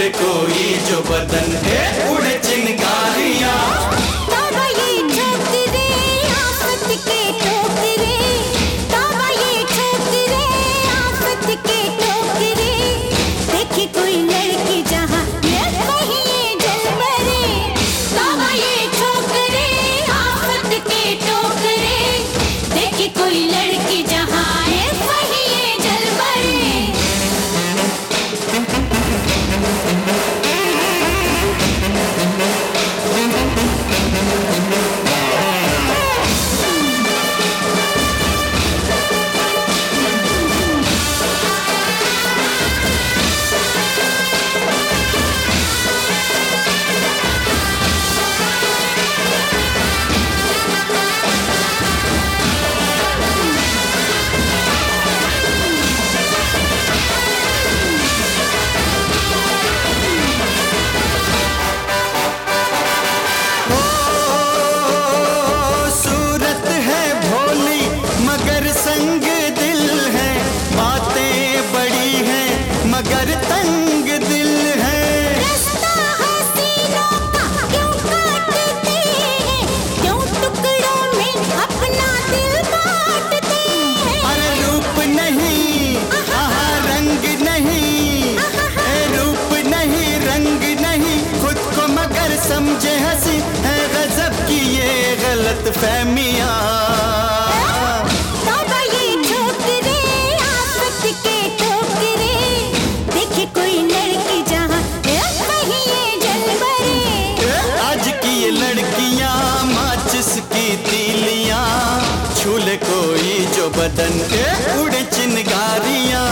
छूले कोई जो बदन है उड़े चिंगारियां। तौबा ये ठोकरे आफत के ठोकरे, तौबा ये ठोकरे आफत के ठोकरे। देखे कोई लड़की जहाँ ये कहीं ये जल मरे। तौबा ये ठोकरे आफत के ठोकरे, देखे कोई लड़की जहाँ ये कहीं ये जल मरे। संग दिल है, बातें बड़ी हैं मगर तंग दिल है। रास्ता हसीनों का क्यों काटते हैं, क्यों टुकड़ों में अपना दिल बांटते हैं। अरे रूप नहीं आहा रंग नहीं, रूप नहीं रंग नहीं, खुद को मगर समझे हंसी है गजब की ये गलत फहमियां। की तीलियां छूले कोई जो बदन के उड़े चिंगारियां।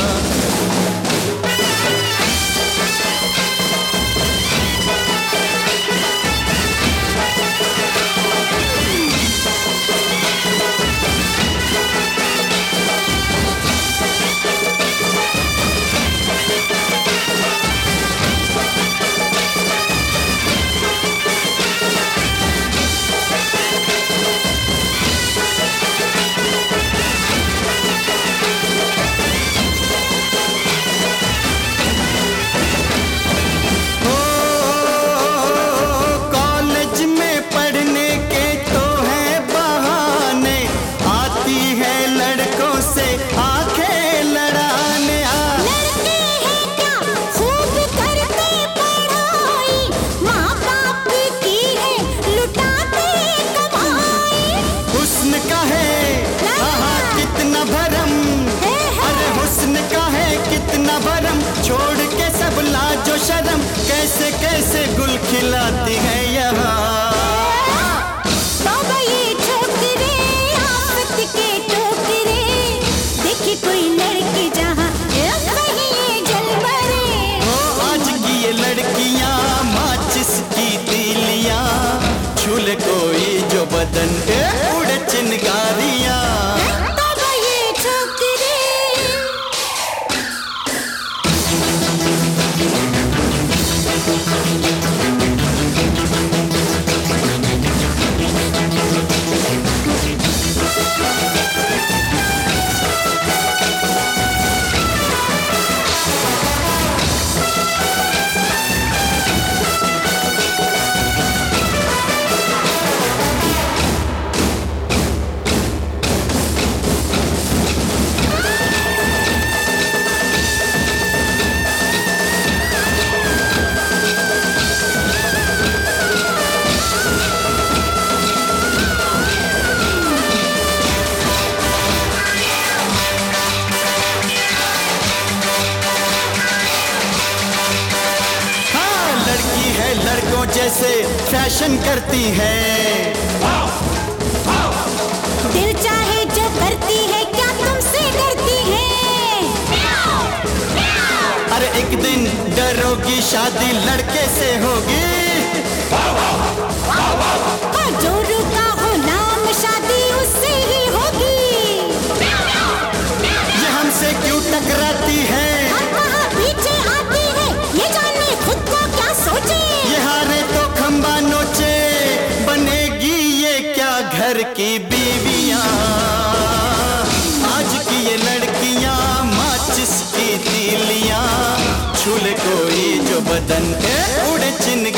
छोड़ के सब लाजो शर्म कैसे कैसे गुल खिलाती है यहाँ। तौबा ये ठोकरे आफत के ठोकरे, देखे कोई लड़की जहाँ कहीं ये जल मरे। आज की ये लड़कियाँ माचिस की तीलियां छूले कोई जो बदन पे उड़े चिंगारियां। लड़कों जैसे फैशन करती है, दिल चाहे जो करती है, क्या तुमसे डरती है। अरे एक दिन डरोगी शादी लड़के से होगी, और जो रुका हो नाम शादी उससे ही होगी। ये हमसे क्यों टकराती है, पीछे आती है, ये जाने खुद को क्या सोचे। ये हारे तो खंबा नोचे, बनेगी ये क्या घर की बीवियां। आज की ये लड़कियां माचिस की तीलियां छूले कोई जो बदन पे उड़े चिन